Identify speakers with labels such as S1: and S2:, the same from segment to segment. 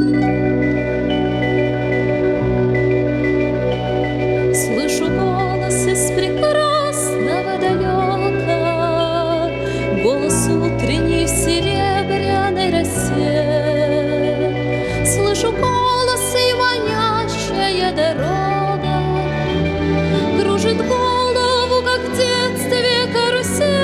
S1: Слышу голос из прекрасного далека, голос утренний в серебряной росе. Слышу голос и манящая дорога кружит голову, как в детстве карусель.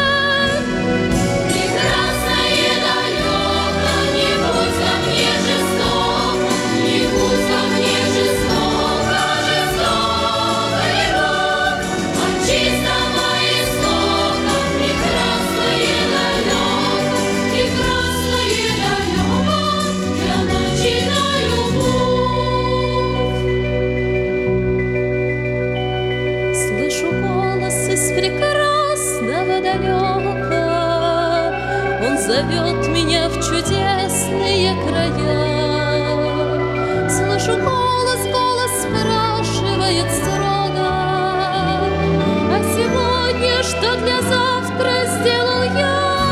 S1: Из прекрасного далека он зовет меня в чудесные края. Слышу голос, голос спрашивает строго: а сегодня что для завтра сделал я?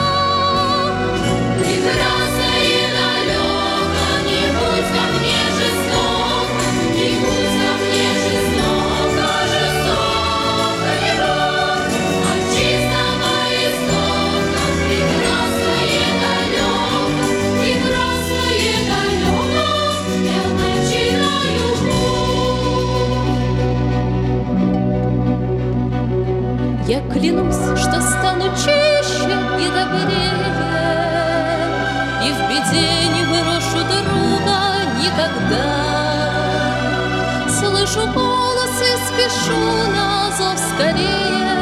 S1: Прекрасное далеко, не будь ко мне жесток, не будь ко мне жестоко, жестоко не будь. От чистого истока прекрасное далеко, прекрасное далеко, я начинаю путь. Я клянусь, что стану чище и добрее, и в беде не брошу друга никогда. Слышу голос и спешу на зов скорее.